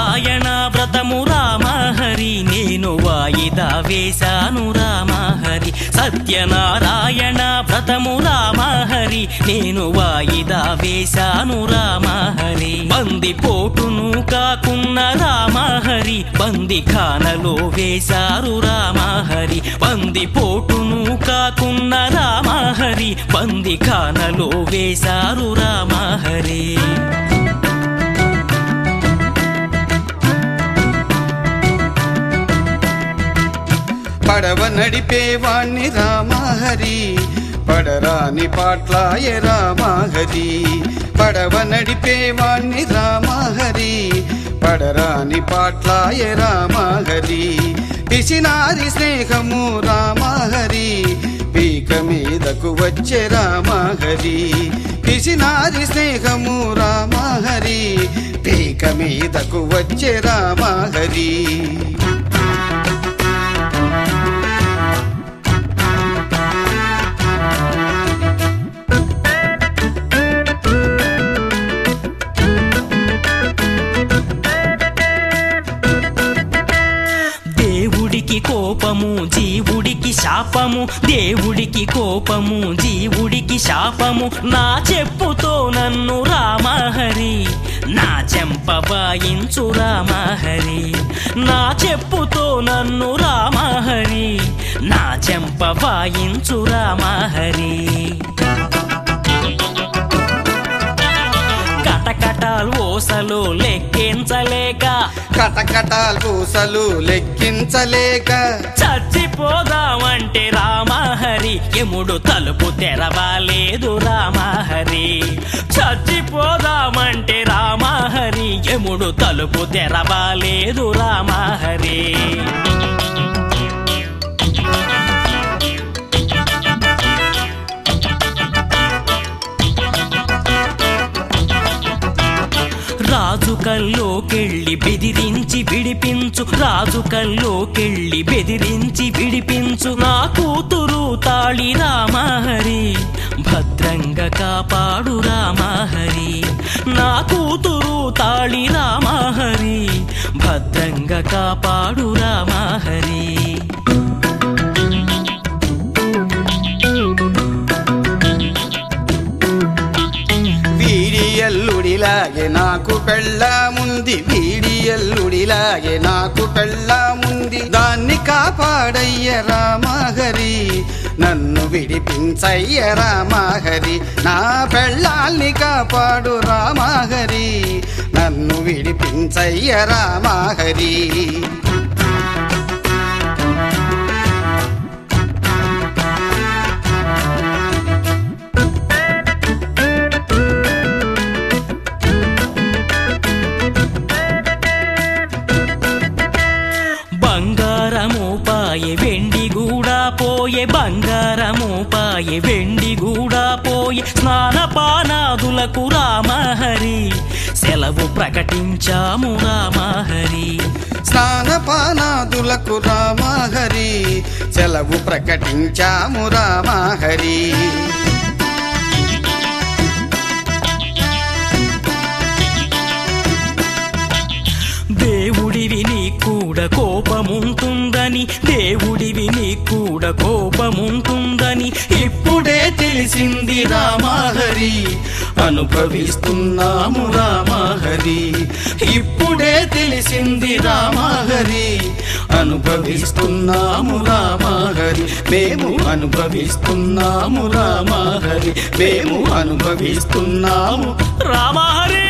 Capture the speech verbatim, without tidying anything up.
సత్యనారాయణ వ్రతము రామహరి నేను వాయిదా వేశాను రామహరి సత్యనారాయణ వ్రతము రామహరి నేను వాయిదా వేశాను రామహరి బంది పోటును కాకున్న రామహరి బంది ఖానలో వేశారు రామహరి బంది పోటును కాకున్న రామహరి బంది ఖానలో వేశారు రామహరి పడవ నడిపేవాణ్ణి రామహరి పడరాని పాట్లాయ రామహరి పడవ నడిపేవాణ్ణి రామహరి పడరాని పాట్లాయ రామహరి పిసినారి స్నేహము రామహరి పీక మీదకు వచ్చే రామహరి పిసినారి స్నేహము రామహరి పీక మీదకు వచ్చే రామహరి కోపము జీవుడికి శాపము దేవుడికి కోపము జీవుడికి శాపము నా చెప్పుతో నన్ను రామహరి నా చెంప వాయించు రామహరి నా చెప్పుతో నన్ను రామహరి నా చెంప వాయించు రామహరి కటకటాల్ ఓసలు లెక్కించలేక కటకటాల్ పూసలు లెక్కించలేక చచ్చిపోదామంటే రామహరి యముడు తలుపు తెరవాలేదు రామహరి చచ్చిపోదామంటే రామహరి యముడు తలుపు తెరవాలేదు రామహరి రాజు కల్లోకెళ్ళి బెదిరించి విడిపించు రాజు కల్లోకెళ్ళి బెదిరించి విడిపించు నా కూతురు తాళి రామహరి భద్రంగా కాపాడు రామహరి నా కూతురు తాళి రామహరి భద్రంగా కాపాడు రామహరి వీడియల్లుడిలాగే నాకు పెళ్ళాముంది వీడియల్లుడిలాగే నాకు పెళ్ళాముంది దాన్ని కాపాడయ్య రామహరి నన్ను విడిపించయ్య రామహరి నా పెళ్ళాల్ని కాపాడు రామహరి నన్ను విడిపించయ్య రామహరి బంగారము పాయే వెండి గూడా పోయే బంగారము పాయే వెండి గూడా పోయే స్నానపానాదులకు రామహరి సెలవు ప్రకటించాము రామహరి స్నానపానాదులకు రామహరి సెలవు ప్రకటించాము రామహరి దేవుడివి నీ కూడా కోపముంటుందని దేవుడివి నీ కూడా కోపముంటుందని ఇప్పుడే తెలిసింది రామహరి అనుభవిస్తున్నాము రామహరి ఇప్పుడే తెలిసింది రామహరి అనుభవిస్తున్నాము రామహరి మేము అనుభవిస్తున్నాము రామహరి మేము అనుభవిస్తున్నాము రామహరి